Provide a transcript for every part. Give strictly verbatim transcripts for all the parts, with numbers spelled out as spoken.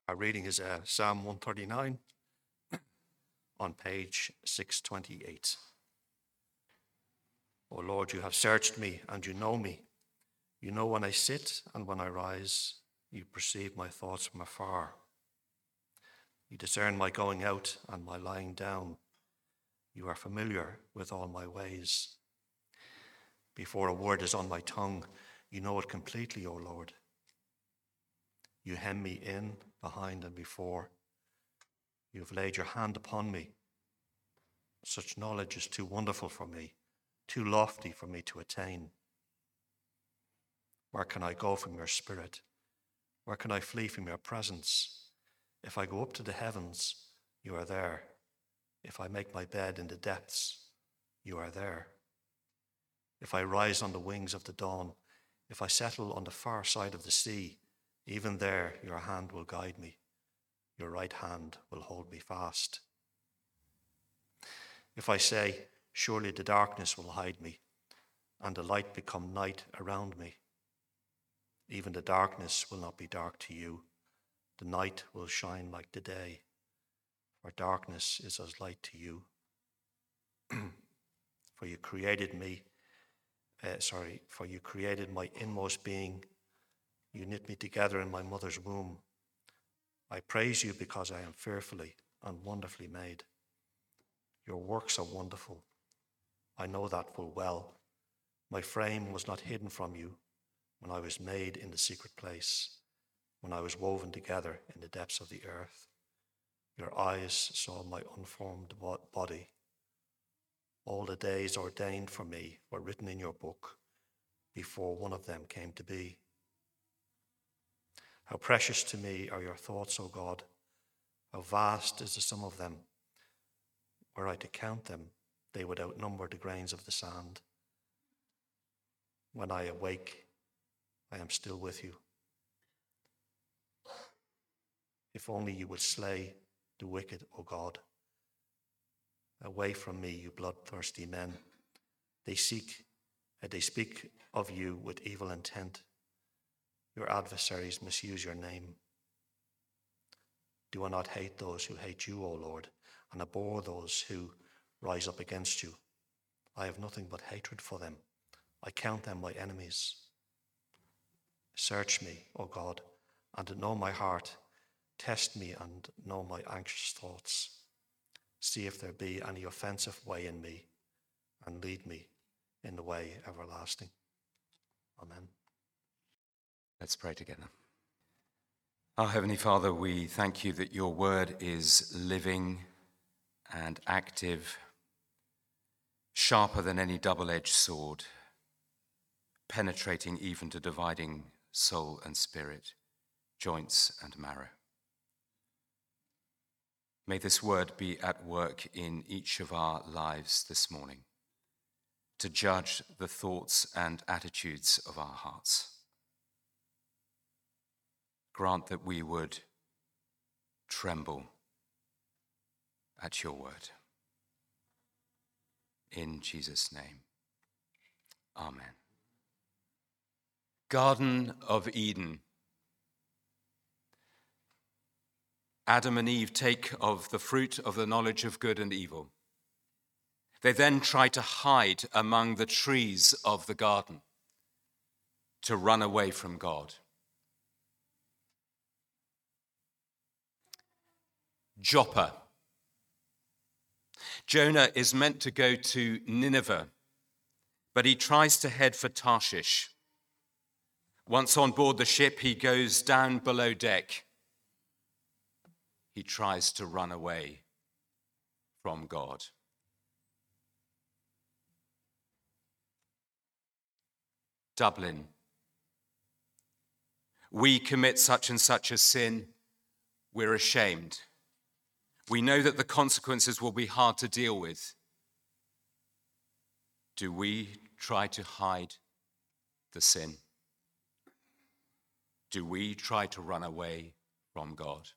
Our reading is uh, Psalm one thirty-nine on page six twenty-eight. O Lord, you have searched me and you know me. You know when I sit and when I rise. You perceive my thoughts from afar. You discern my going out and my lying down. You are familiar with all my ways. Before a word is on my tongue, you know it completely, O Lord. You hem me in, behind and before. You have laid your hand upon me. Such knowledge is too wonderful for me, too lofty for me to attain. Where can I go from your spirit? Where can I flee from your presence? If I go up to the heavens, you are there. If I make my bed in the depths, you are there. If I rise on the wings of the dawn, if I settle on the far side of the sea, even there your hand will guide me. Your right hand will hold me fast. If I say, surely the darkness will hide me, and the light become night around me, even the darkness will not be dark to you. The night will shine like the day, for darkness is as light to you. For you created me, uh, sorry, for you created my inmost being. You knit me together in my mother's womb. I praise you because I am fearfully and wonderfully made. Your works are wonderful. I know that full well. My frame was not hidden from you when I was made in the secret place, when I was woven together in the depths of the earth. Your eyes saw my unformed body. All the days ordained for me were written in your book before one of them came to be. How precious to me are your thoughts, O God. How vast is the sum of them. Were I to count them, they would outnumber the grains of the sand. When I awake, I am still with you. If only you would slay the wicked, O God. Away from me, you bloodthirsty men. They seek, uh, they speak of you with evil intent. Your adversaries misuse your name. Do I not hate those who hate you, O Lord, and abhor those who rise up against you? I have nothing but hatred for them. I count them my enemies. Search me, O God, and know my heart. Test me and know my anxious thoughts. See if there be any offensive way in me, and lead me in the way everlasting. Amen. Let's pray together. Our Heavenly Father, we thank you that your word is living and active, sharper than any double-edged sword, penetrating even to dividing soul and spirit, joints and marrow. May this word be at work in each of our lives this morning to judge the thoughts and attitudes of our hearts. Grant that we would tremble at your word. In Jesus' name, amen. Garden of Eden. Adam and Eve take of the fruit of the knowledge of good and evil. They then try to hide among the trees of the garden, to run away from God. Joppa. Jonah is meant to go to Nineveh, but he tries to head for Tarshish. Once on board the ship, he goes down below deck. He tries to run away from God. Dublin. We commit such and such a sin. We're ashamed. We know that the consequences will be hard to deal with. Do we try to hide the sin? Do we try to run away from God?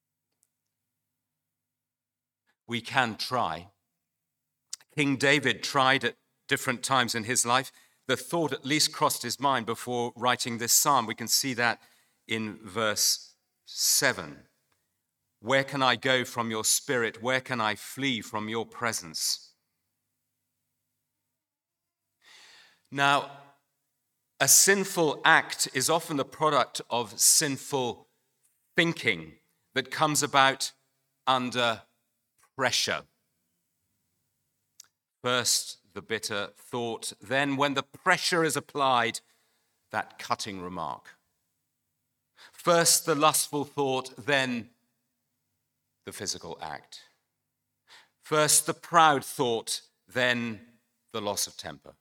We can try. King David tried at different times in his life. The thought at least crossed his mind before writing this psalm. We can see that in verse seven. Where can I go from your spirit? Where can I flee from your presence? Now, a sinful act is often the product of sinful thinking that comes about under pressure. First, the bitter thought, then when the pressure is applied, that cutting remark. First, the lustful thought, then the physical act. First, the proud thought, then the loss of temper.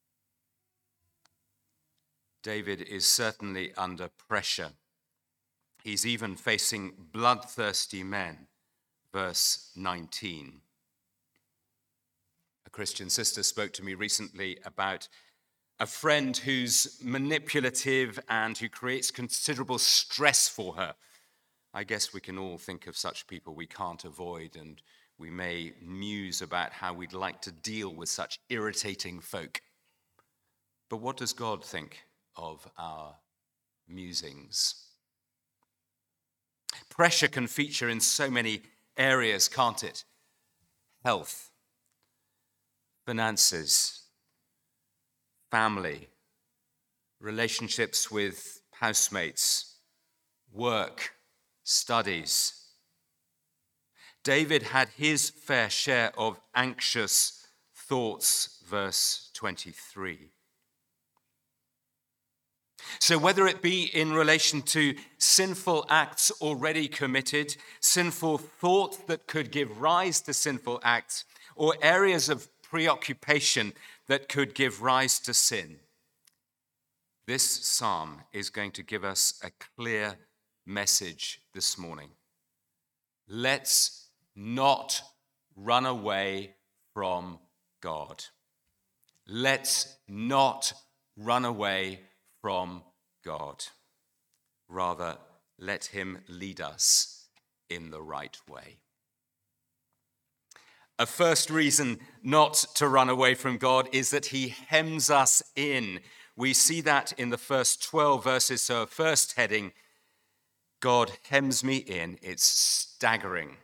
David is certainly under pressure. He's even facing bloodthirsty men. Verse nineteen. A Christian sister spoke to me recently about a friend who's manipulative and who creates considerable stress for her. I guess we can all think of such people we can't avoid, and we may muse about how we'd like to deal with such irritating folk. But what does God think of our musings? Pressure can feature in so many areas, can't it? Health, finances, family, relationships with housemates, work, studies. David had his fair share of anxious thoughts, verse twenty-three. So whether it be in relation to sinful acts already committed, sinful thought that could give rise to sinful acts, or areas of preoccupation that could give rise to sin, this psalm is going to give us a clear message this morning. Let's not run away from God. Let's not run away from God. Rather, let him lead us in the right way. A first reason not to run away from God is that he hems us in. We see that in the first twelve verses. So our first heading, God hems me in. It's staggering.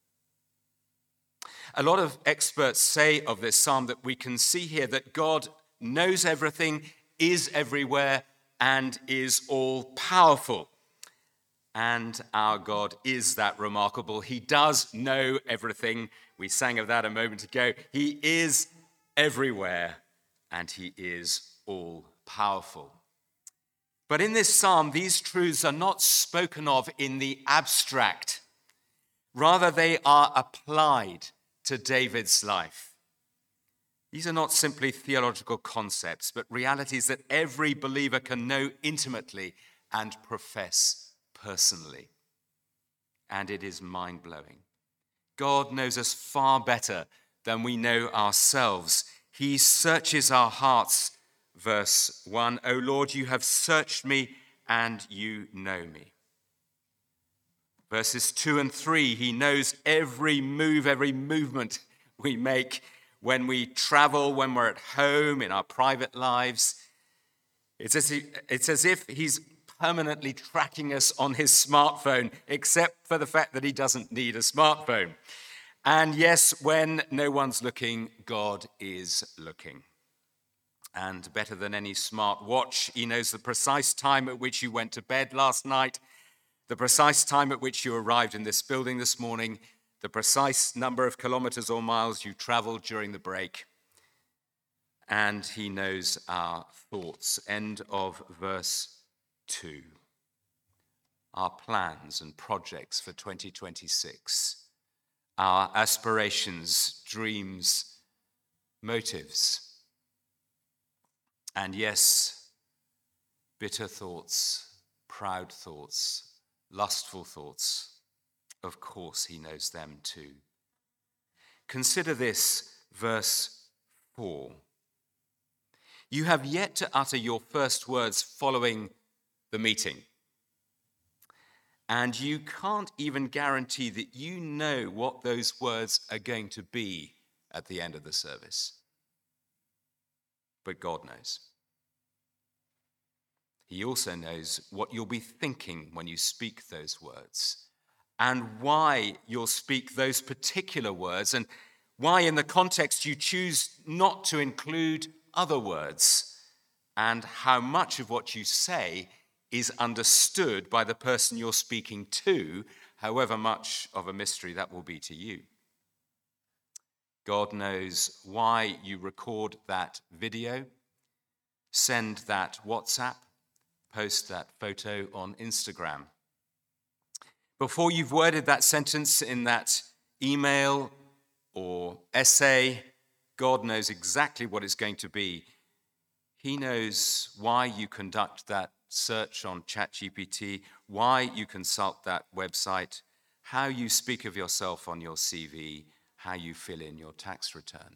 A lot of experts say of this psalm that we can see here that God knows everything, is everywhere, and is all-powerful. And our God is that remarkable. He does know everything. We sang of that a moment ago. He is everywhere, and he is all-powerful. But in this psalm, these truths are not spoken of in the abstract. Rather, they are applied to David's life. These are not simply theological concepts, but realities that every believer can know intimately and profess personally. And it is mind-blowing. God knows us far better than we know ourselves. He searches our hearts. Verse one, O Lord, you have searched me and you know me. Verses two and three, he knows every move, every movement we make when we travel, when we're at home, in our private lives. It's as if, it's as if he's permanently tracking us on his smartphone, except for the fact that he doesn't need a smartphone. And yes, when no one's looking, God is looking. And better than any smart watch, he knows the precise time at which you went to bed last night, the precise time at which you arrived in this building this morning, the precise number of kilometers or miles you traveled during the break. And he knows our thoughts. End of verse two. Our plans and projects for twenty twenty-six, our aspirations, dreams, motives. And yes, bitter thoughts, proud thoughts, lustful thoughts. Of course, he knows them too. Consider this, verse four. You have yet to utter your first words following the meeting. And you can't even guarantee that you know what those words are going to be at the end of the service. But God knows. He also knows what you'll be thinking when you speak those words. and why you'll speak those particular words, and why in the context you choose not to include other words, and how much of what you say is understood by the person you're speaking to, however much of a mystery that will be to you. God knows why you record that video, send that WhatsApp, post that photo on Instagram. Before you've worded that sentence in that email or essay, God knows exactly what it's going to be. He knows why you conduct that search on ChatGPT, why you consult that website, how you speak of yourself on your C V, how you fill in your tax return.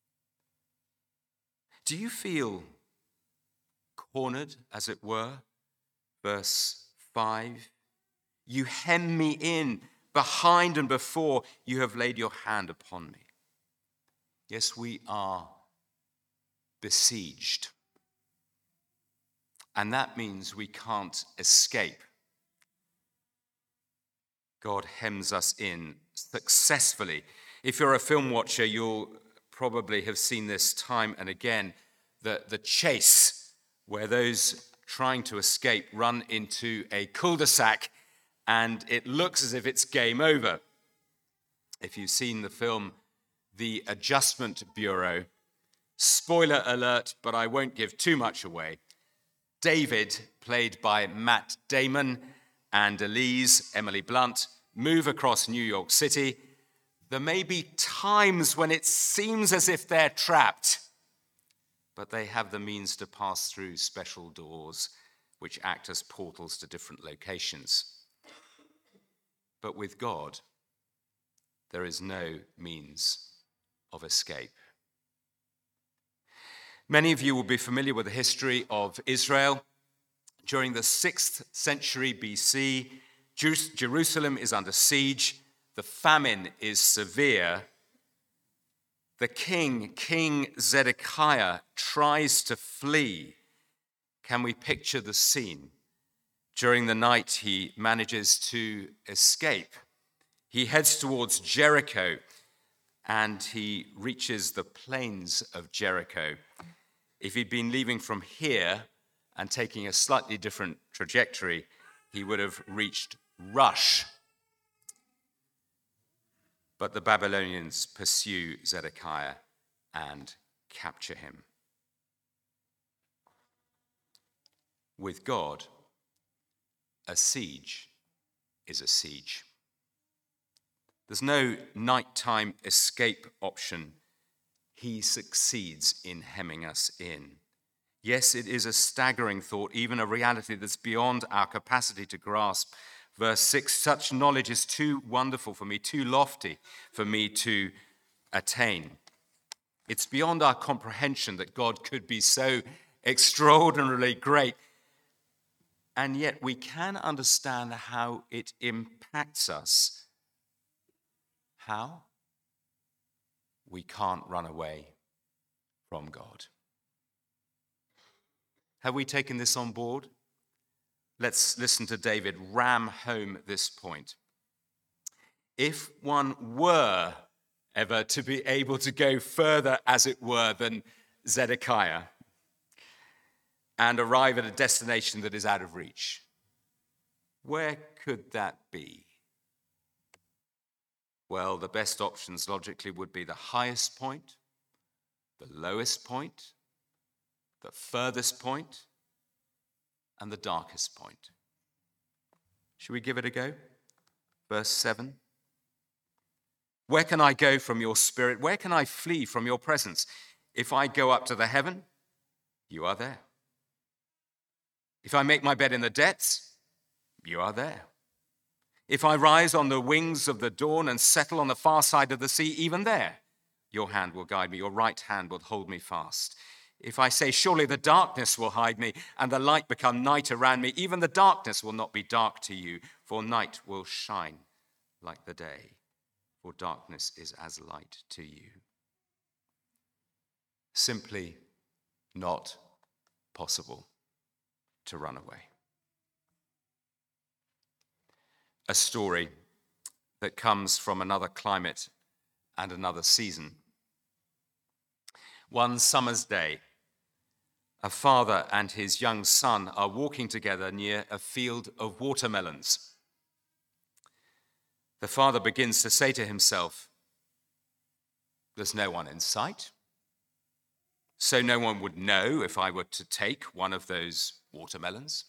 Do you feel cornered, as it were? Verse five, you hem me in behind and before, you have laid your hand upon me. Yes, we are besieged. And that means we can't escape. God hems us in successfully. If you're a film watcher, you'll probably have seen this time and again, the, the chase where those trying to escape run into a cul-de-sac and it looks as if it's game over. If you've seen the film The Adjustment Bureau, spoiler alert, but I won't give too much away. David, played by Matt Damon, and Elise, Emily Blunt, move across New York City. There may be times when it seems as if they're trapped, but they have the means to pass through special doors which act as portals to different locations. But with God, there is no means of escape. Many of you will be familiar with the history of Israel. During the sixth century B C, Jerusalem is under siege. The famine is severe. The king, King Zedekiah, tries to flee. Can we picture the scene? During the night, he manages to escape. He heads towards Jericho, and he reaches the plains of Jericho. If he'd been leaving from here and taking a slightly different trajectory, he would have reached Rush. But the Babylonians pursue Zedekiah and capture him. With God, a siege is a siege. There's no nighttime escape option. He succeeds in hemming us in. Yes, it is a staggering thought, even a reality that's beyond our capacity to grasp. Verse six, such knowledge is too wonderful for me, too lofty for me to attain. It's beyond our comprehension that God could be so extraordinarily great. And yet we can understand how it impacts us. How? We can't run away from God. Have we taken this on board? Let's listen to David ram home this point. If one were ever to be able to go further, as it were, than Zedekiah and arrive at a destination that is out of reach, where could that be? Well, the best options logically would be the highest point, the lowest point, the furthest point, and the darkest point. Should we give it a go? Verse seven. Where can I go from your spirit? Where can I flee from your presence? If I go up to the heaven, you are there. If I make my bed in the depths, you are there. If I rise on the wings of the dawn and settle on the far side of the sea, even there, your hand will guide me, your right hand will hold me fast. If I say, surely the darkness will hide me and the light become night around me, even the darkness will not be dark to you, for night will shine like the day, for darkness is as light to you. Simply not possible to run away. A story that comes from another climate and another season. One summer's day, a father and his young son are walking together near a field of watermelons. The father begins to say to himself, "There's no one in sight, so no one would know if I were to take one of those watermelons."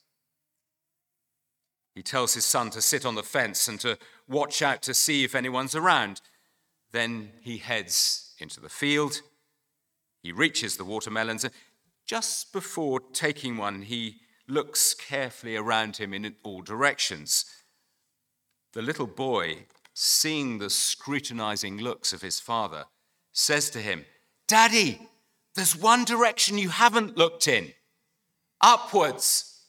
He tells his son to sit on the fence and to watch out to see if anyone's around. Then he heads into the field. He reaches the watermelons, and just before taking one, he looks carefully around him in all directions. The little boy, seeing the scrutinizing looks of his father, says to him, "Daddy, there's one direction you haven't looked in. Upwards."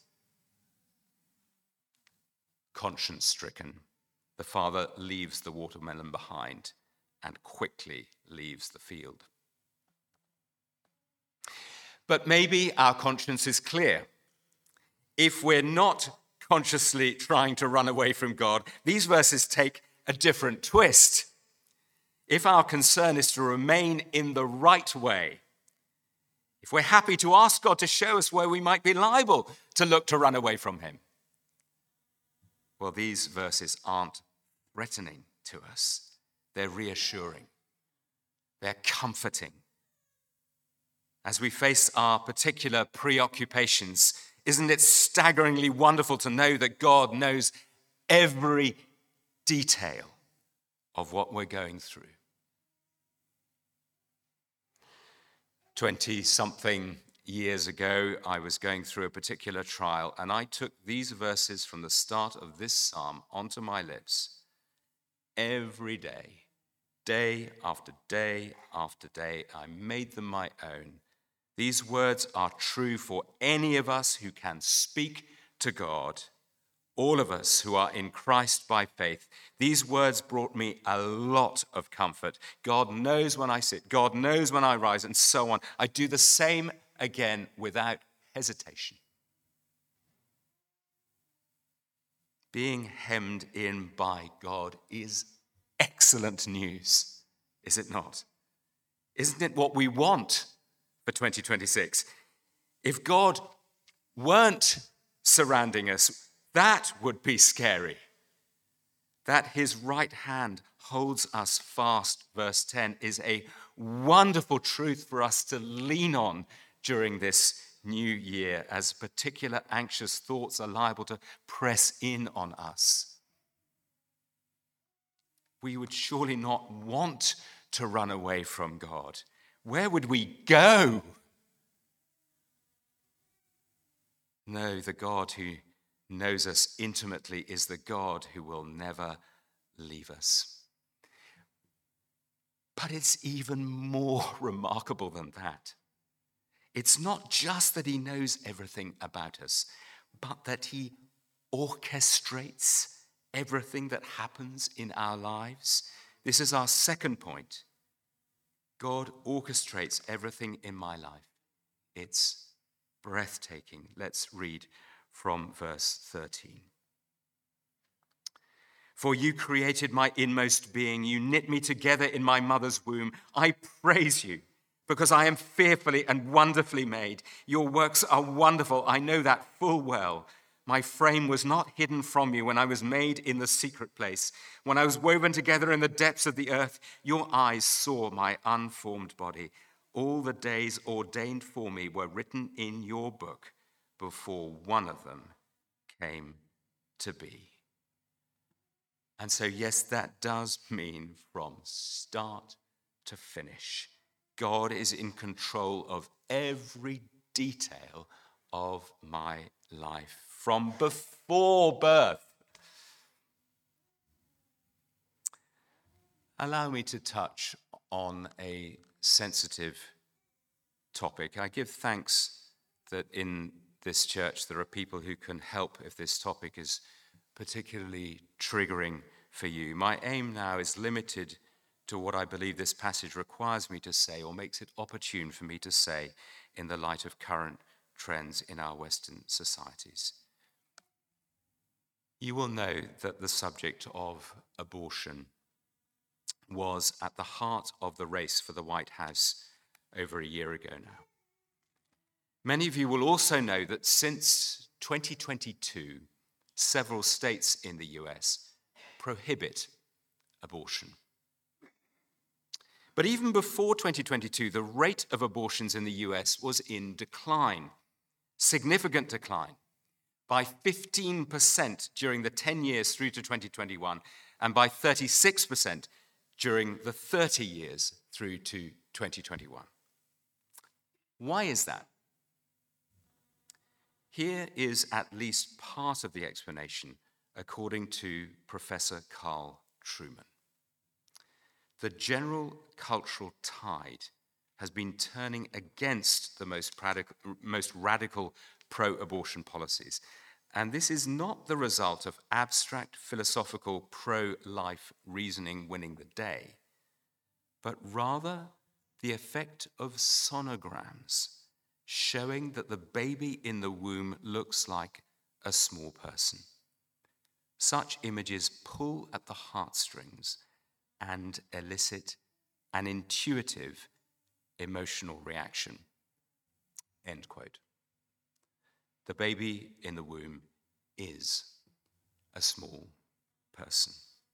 Conscience-stricken, the father leaves the watermelon behind and quickly leaves the field. But maybe our conscience is clear. If we're not consciously trying to run away from God, these verses take a different twist. If our concern is to remain in the right way, if we're happy to ask God to show us where we might be liable to look to run away from him, well, these verses aren't threatening to us. They're reassuring. They're comforting. As we face our particular preoccupations, isn't it staggeringly wonderful to know that God knows every detail of what we're going through? Twenty-something years ago, I was going through a particular trial, and I took these verses from the start of this psalm onto my lips every day, day after day after day. I made them my own. These words are true for any of us who can speak to God, all of us who are in Christ by faith. These words brought me a lot of comfort. God knows when I sit, God knows when I rise, and so on. I do the same again without hesitation. Being hemmed in by God is excellent news, is it not? Isn't it what we want for twenty twenty-six? If God weren't surrounding us, that would be scary. That his right hand holds us fast, verse ten, is a wonderful truth for us to lean on during this new year, as particular anxious thoughts are liable to press in on us. We would surely not want to run away from God. Where would we go? No, the God who knows us intimately is the God who will never leave us. But it's even more remarkable than that. It's not just that he knows everything about us, but that he orchestrates everything that happens in our lives. This is our second point. God orchestrates everything in my life. It's breathtaking. Let's read from verse thirteen. For you created my inmost being. You knit me together in my mother's womb. I praise you because I am fearfully and wonderfully made. Your works are wonderful. I know that full well. My frame was not hidden from you when I was made in the secret place. When I was woven together in the depths of the earth, your eyes saw my unformed body. All the days ordained for me were written in your book before one of them came to be. And so, yes, that does mean from start to finish, God is in control of every detail of my life from before birth. Allow me to touch on a sensitive topic. I give thanks that in this church there are people who can help if this topic is particularly triggering for you. My aim now is limited to what I believe this passage requires me to say or makes it opportune for me to say in the light of current trends in our Western societies. You will know that the subject of abortion was at the heart of the race for the White House over a year ago now. Many of you will also know that since twenty twenty-two, several states in the U S prohibit abortion. But even before twenty twenty-two, the rate of abortions in the U S was in decline, significant decline, by fifteen percent during the ten years through to twenty twenty-one, and by thirty-six percent during the thirty years through to twenty twenty-one. Why is that? Here is at least part of the explanation, according to Professor Carl Trueman. The general cultural tide has been turning against the most, pradic- most radical pro-abortion policies. And this is not the result of abstract philosophical pro-life reasoning winning the day, but rather the effect of sonograms showing that the baby in the womb looks like a small person. Such images pull at the heartstrings and elicit an intuitive emotional reaction. End quote. The baby in the womb is a small person.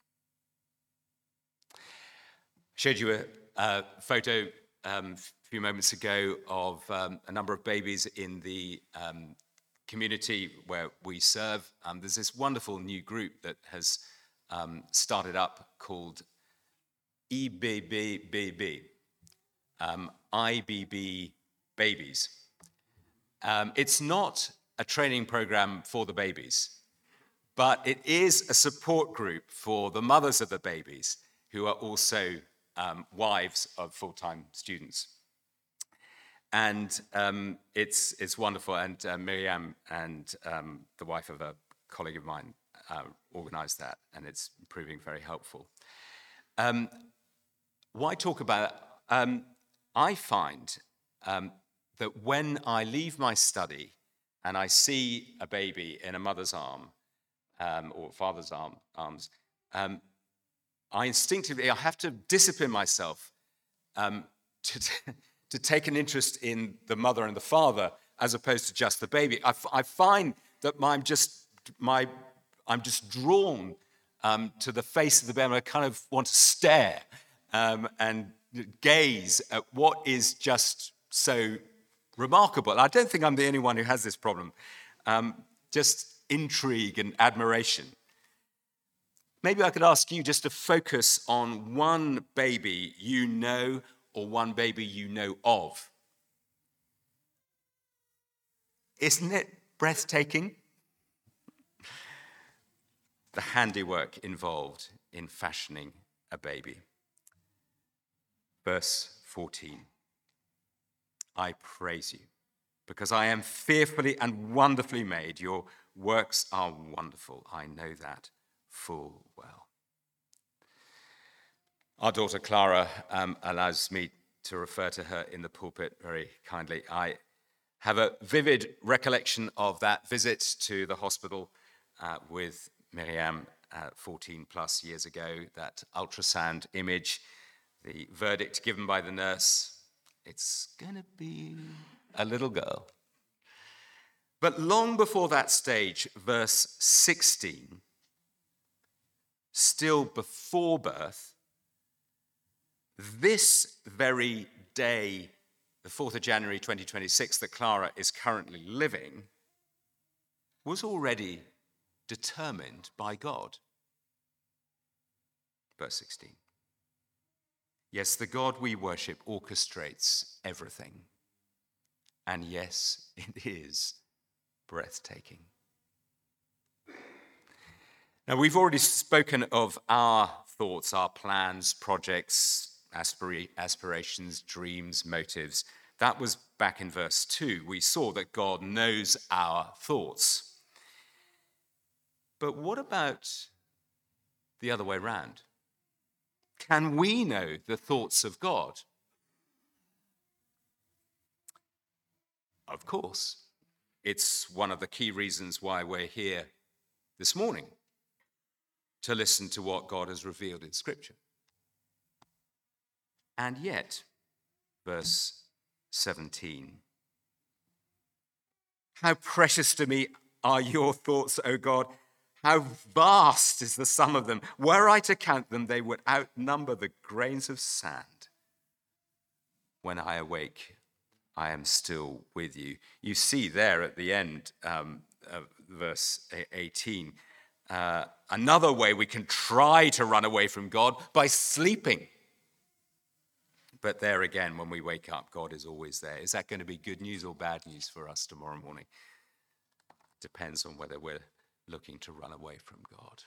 I showed you a, a photo um, a few moments ago of um, a number of babies in the um, community where we serve. Um, there's this wonderful new group that has um, started up called I B B B B, um, I B B Babies. Um, it's not a training program for the babies, but it is a support group for the mothers of the babies who are also um, wives of full-time students. And um, it's it's wonderful. And uh, Miriam and um, the wife of a colleague of mine uh, organized that, and it's proving very helpful. Um, why talk about it? Um, I find um, that when I leave my study and I see a baby in a mother's arm um, or father's arm, arms, um, I instinctively I have to discipline myself um, to, to take an interest in the mother and the father as opposed to just the baby. I, f- I find that I'm just my I'm just drawn um, to the face of the baby. I kind of want to stare um, and gaze at what is just so remarkable. I don't think I'm the only one who has this problem. Um, just intrigue and admiration. Maybe I could ask you just to focus on one baby you know or one baby you know of. Isn't it breathtaking? The handiwork involved in fashioning a baby. Verse fourteen. I praise you, because I am fearfully and wonderfully made. Your works are wonderful. I know that full well. Our daughter Clara um, allows me to refer to her in the pulpit very kindly. I have a vivid recollection of that visit to the hospital uh, with Miriam uh, fourteen plus years ago, that ultrasound image, the verdict given by the nurse. It's going to be a little girl. But long before that stage, verse sixteen, still before birth, this very day, the fourth of January twenty twenty-six, that Clara is currently living, was already determined by God. Verse sixteen. Yes, the God we worship orchestrates everything. And yes, it is breathtaking. Now, we've already spoken of our thoughts, our plans, projects, aspira- aspirations, dreams, motives. That was back in verse two. We saw that God knows our thoughts. But what about the other way around? Can we know the thoughts of God? Of course. It's one of the key reasons why we're here this morning to listen to what God has revealed in Scripture. And yet, verse seventeen, how precious to me are your thoughts, O God. How vast is the sum of them. Were I to count them, they would outnumber the grains of sand. When I awake, I am still with you. You see there at the end um, of verse eighteen, uh, another way we can try to run away from God by sleeping. But there again, when we wake up, God is always there. Is that going to be good news or bad news for us tomorrow morning? Depends on whether we're looking to run away from God.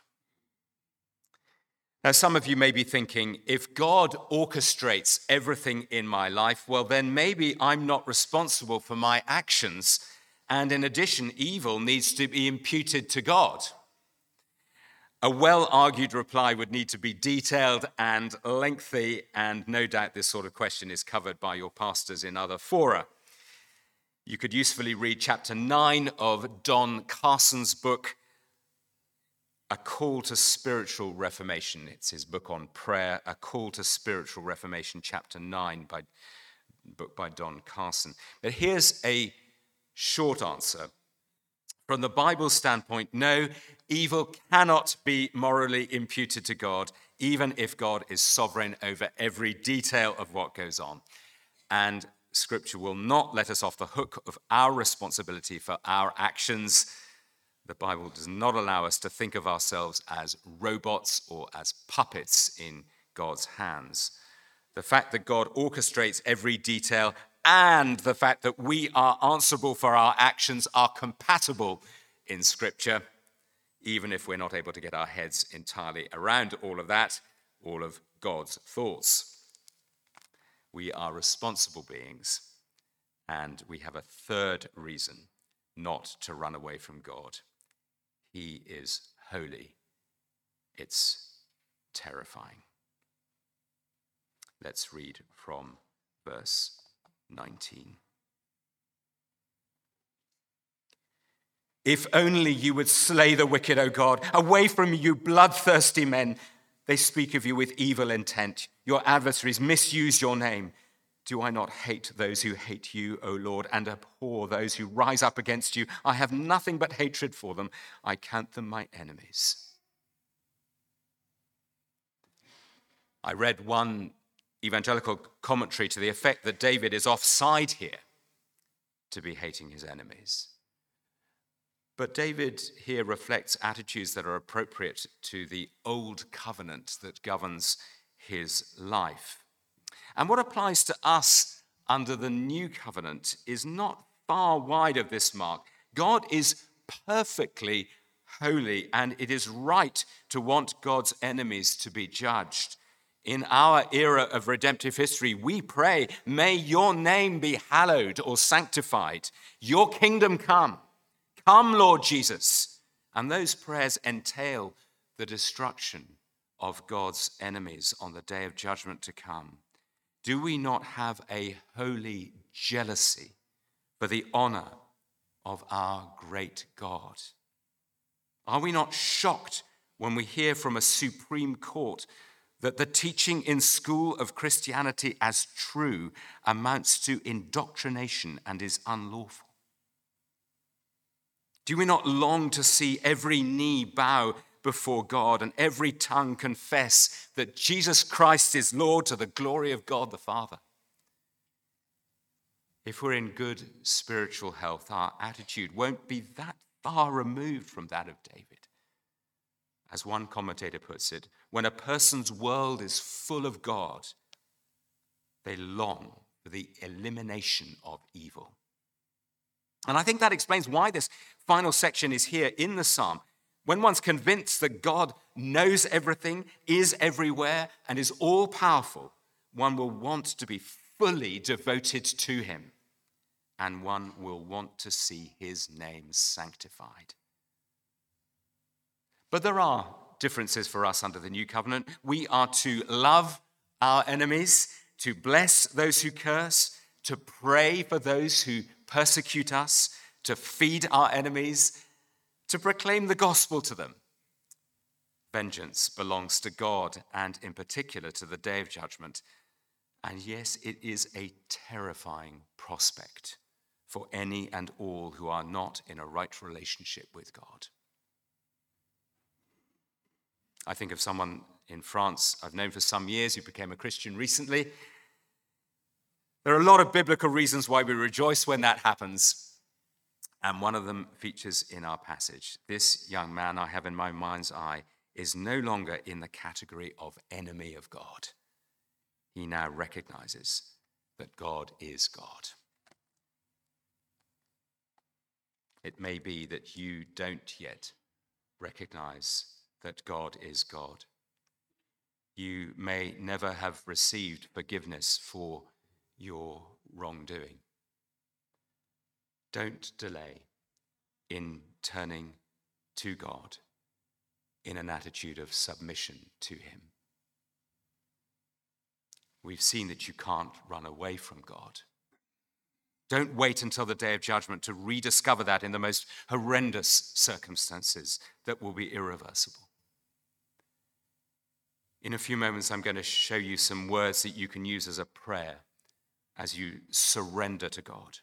Now, some of you may be thinking, if God orchestrates everything in my life, well, then maybe I'm not responsible for my actions. And in addition, evil needs to be imputed to God. A well-argued reply would need to be detailed and lengthy, and no doubt this sort of question is covered by your pastors in other fora. You could usefully read chapter nine of Don Carson's book, A Call to Spiritual Reformation. It's his book on prayer, A Call to Spiritual Reformation, chapter nine, by book by Don Carson. But here's a short answer. From the Bible's standpoint, no, evil cannot be morally imputed to God, even if God is sovereign over every detail of what goes on. And Scripture will not let us off the hook of our responsibility for our actions. The Bible does not allow us to think of ourselves as robots or as puppets in God's hands. The fact that God orchestrates every detail and the fact that we are answerable for our actions are compatible in Scripture, even if we're not able to get our heads entirely around all of that, all of God's thoughts. We are responsible beings, and we have a third reason not to run away from God. He is holy. It's terrifying. Let's read from verse nineteen. If only you would slay the wicked, O God. Away from you, bloodthirsty men. They speak of you with evil intent. Your adversaries misuse your name. Do I not hate those who hate you, O Lord, and abhor those who rise up against you? I have nothing but hatred for them. I count them my enemies. I read one evangelical commentary to the effect that David is offside here to be hating his enemies. But David here reflects attitudes that are appropriate to the old covenant that governs his life. And what applies to us under the new covenant is not far wide of this mark. God is perfectly holy, and it is right to want God's enemies to be judged. In our era of redemptive history, we pray, may your name be hallowed or sanctified. Your kingdom come. Come, Lord Jesus. And those prayers entail the destruction of God's enemies on the day of judgment to come. Do we not have a holy jealousy for the honor of our great God? Are we not shocked when we hear from a Supreme Court that the teaching in school of Christianity as true amounts to indoctrination and is unlawful? Do we not long to see every knee bow before God and every tongue confess that Jesus Christ is Lord to the glory of God the Father? If we're in good spiritual health, our attitude won't be that far removed from that of David. As one commentator puts it, when a person's world is full of God, they long for the elimination of evil. And I think that explains why this final section is here in the psalm. When one's convinced that God knows everything, is everywhere, and is all-powerful, one will want to be fully devoted to him, and one will want to see his name sanctified. But there are differences for us under the new covenant. We are to love our enemies, to bless those who curse, to pray for those who persecute us, to feed our enemies, to proclaim the gospel to them. Vengeance belongs to God, and in particular to the day of judgment. And yes, it is a terrifying prospect for any and all who are not in a right relationship with God. I think of someone in France I've known for some years who became a Christian recently. There are a lot of biblical reasons why we rejoice when that happens, and one of them features in our passage. This young man I have in my mind's eye is no longer in the category of enemy of God. He now recognizes that God is God. It may be that you don't yet recognize that God is God. You may never have received forgiveness for your wrongdoing. Don't delay in turning to God in an attitude of submission to him. We've seen that you can't run away from God. Don't wait until the day of judgment to rediscover that in the most horrendous circumstances that will be irreversible. In a few moments, I'm going to show you some words that you can use as a prayer as you surrender to God.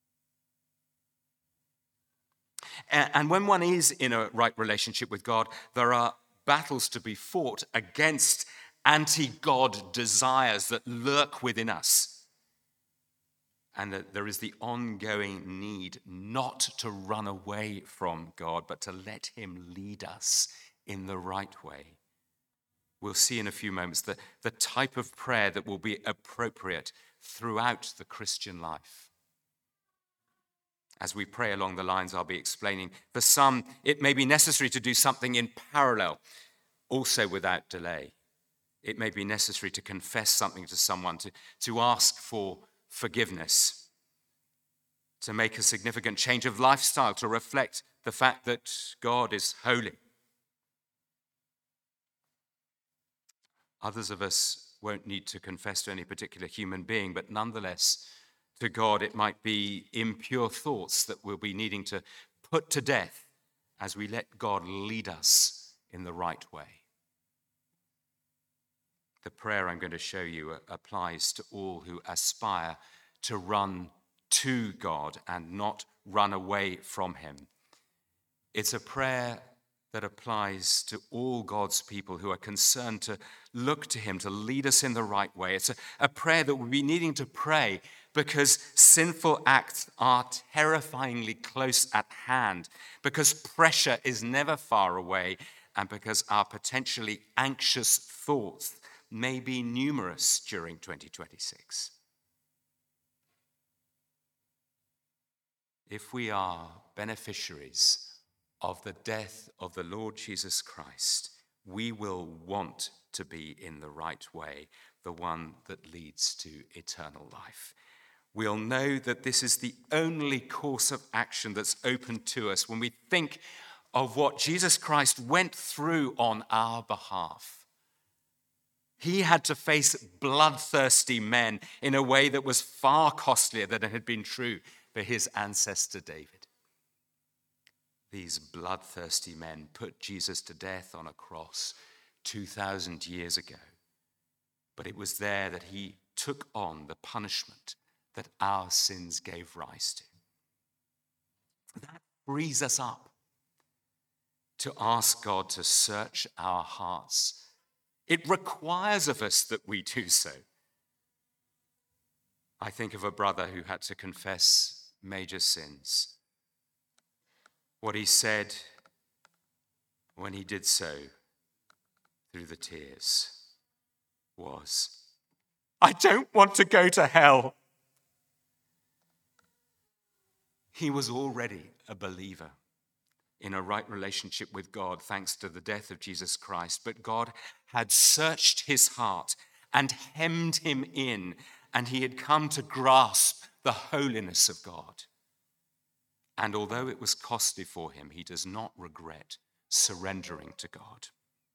And when one is in a right relationship with God, there are battles to be fought against anti-God desires that lurk within us. And that there is the ongoing need not to run away from God, but to let him lead us in the right way. We'll see in a few moments the, the type of prayer that will be appropriate throughout the Christian life. As we pray along the lines I'll be explaining, for some, it may be necessary to do something in parallel, also without delay. It may be necessary to confess something to someone, to, to ask for forgiveness, to make a significant change of lifestyle, to reflect the fact that God is holy. Others of us won't need to confess to any particular human being, but nonetheless, to God, it might be impure thoughts that we'll be needing to put to death as we let God lead us in the right way. The prayer I'm going to show you applies to all who aspire to run to God and not run away from him. It's a prayer that applies to all God's people who are concerned to look to him to lead us in the right way. It's a, a prayer that we'll be needing to pray because sinful acts are terrifyingly close at hand, because pressure is never far away, and because our potentially anxious thoughts may be numerous during twenty twenty-six. If we are beneficiaries of the death of the Lord Jesus Christ, we will want to be in the right way, the one that leads to eternal life. We'll know that this is the only course of action that's open to us when we think of what Jesus Christ went through on our behalf. He had to face bloodthirsty men in a way that was far costlier than it had been true for his ancestor David. These bloodthirsty men put Jesus to death on a cross two thousand years ago. But it was there that he took on the punishment that our sins gave rise to. That frees us up to ask God to search our hearts. It requires of us that we do so. I think of a brother who had to confess major sins. What he said when he did so through the tears was, "I don't want to go to hell." He was already a believer in a right relationship with God thanks to the death of Jesus Christ, but God had searched his heart and hemmed him in, and he had come to grasp the holiness of God. And although it was costly for him, he does not regret surrendering to God.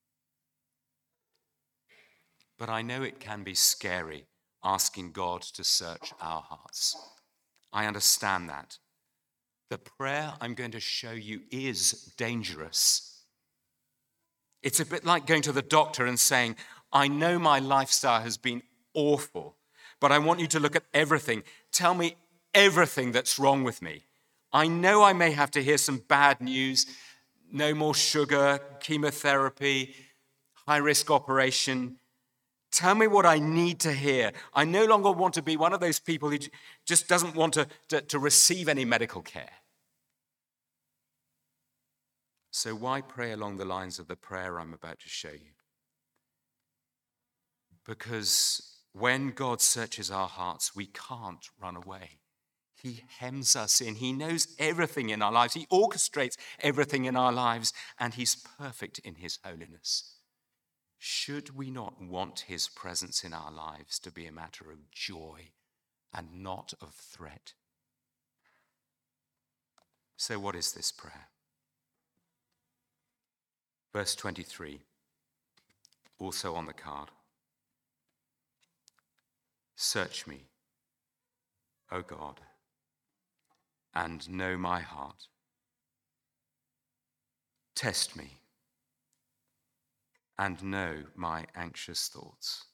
But I know it can be scary asking God to search our hearts. I understand that. The prayer I'm going to show you is dangerous. It's a bit like going to the doctor and saying, I know my lifestyle has been awful, but I want you to look at everything. Tell me everything that's wrong with me. I know I may have to hear some bad news, no more sugar, chemotherapy, high-risk operation. Tell me what I need to hear. I no longer want to be one of those people who just doesn't want to, to, to receive any medical care. So why pray along the lines of the prayer I'm about to show you? Because when God searches our hearts, we can't run away. He hems us in. He knows everything in our lives. He orchestrates everything in our lives, and he's perfect in his holiness. Should we not want his presence in our lives to be a matter of joy and not of threat? So what is this prayer? Verse twenty-three, also on the card. Search me, O God, and know my heart. Test me and know my anxious thoughts.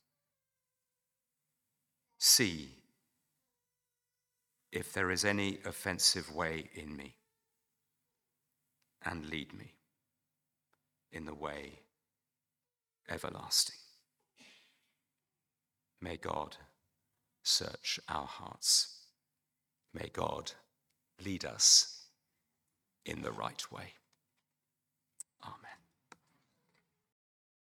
See if there is any offensive way in me, and lead me in the way everlasting. May God search our hearts. May God lead us in the right way. Amen.